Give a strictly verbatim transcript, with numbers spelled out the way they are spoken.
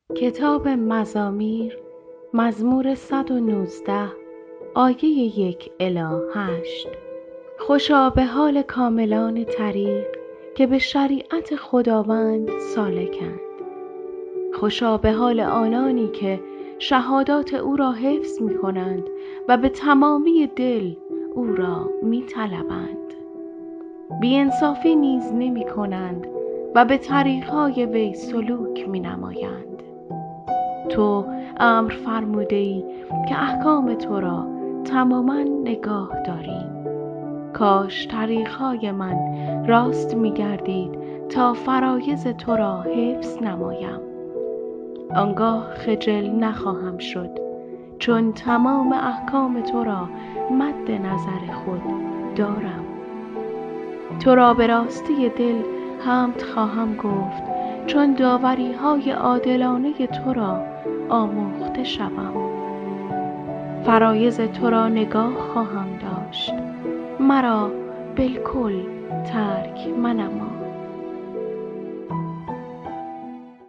کتاب مزامیر مزمور صد و نوزده آیه یک الی هشت. خوشا به حال کاملان طریق که به شریعت خداوند سالکند. خوشا به حال آنانی که شهادات او را حفظ می کنند و به تمامی دل او را می طلبند. بی انصافی نیز نمی کنند و به طریقهای وی سلوک می نمایند. تو امر فرموده‌ای که احکام تو را تماما نگاه داریم. کاش طریقهای من راست می گردید تا فرایض تو را حفظ نمایم. آنگاه خجل نخواهم شد، چون تمام احکام تو را مد نظر خود دارم. تو را به راستی دل حمد خواهم گفت، چون داوری های عادلانه تو را آموخته شوم. فرایض تو را نگاه خواهم داشت، مرا بالکل ترک منما.